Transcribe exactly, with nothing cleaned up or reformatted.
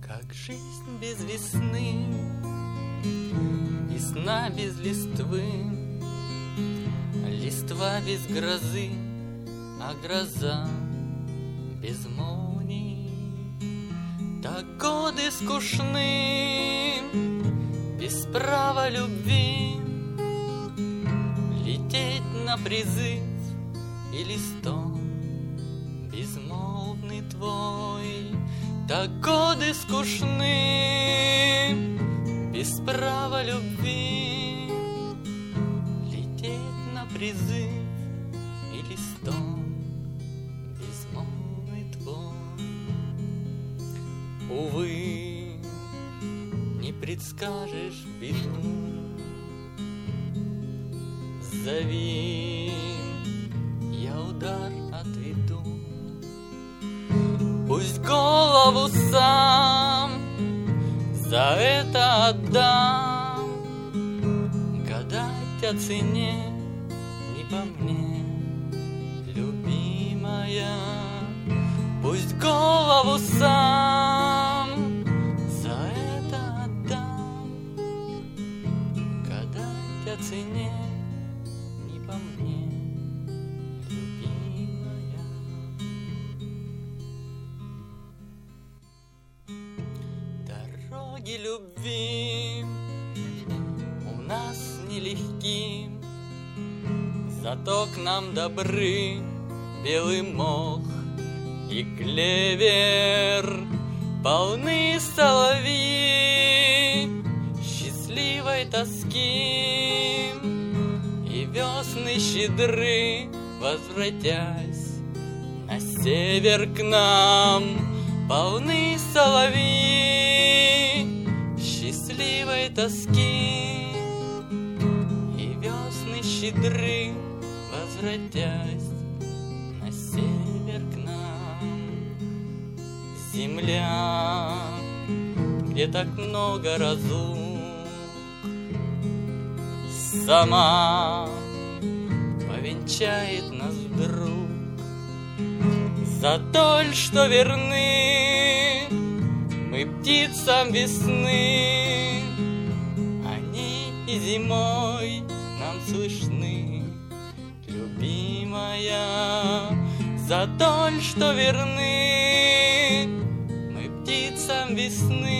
Как жизнь без весны, весна без листвы, листва без грозы, а гроза без молний. Так годы скучны, без права любви, лететь на призыв и листом безмолвный твой. Так годы скучны, без права любви, лететь на призыв и листом безмолвный твой. Увы, не предскажешь беду, зови, я удар отведу. Пусть голову сам за это отдам, гадать о цене не по мне, любимая. Пусть голову сам за это отдам, гадать о цене не по мне, любимая. Дороги любви у нас нелегки, зато к нам добры белый мох и клевер. Полны соловьи счастливой тоски, и весны щедры, возвратясь на север к нам. Полны соловьи счастливой тоски, и весны щедры, возвратясь на север к нам. Земля, где так много разлук, сама повенчает нас вдруг за то, что верны мы птицам весны. Они и зимой нам слышны, любимая, за то, что верны мы птицам весны.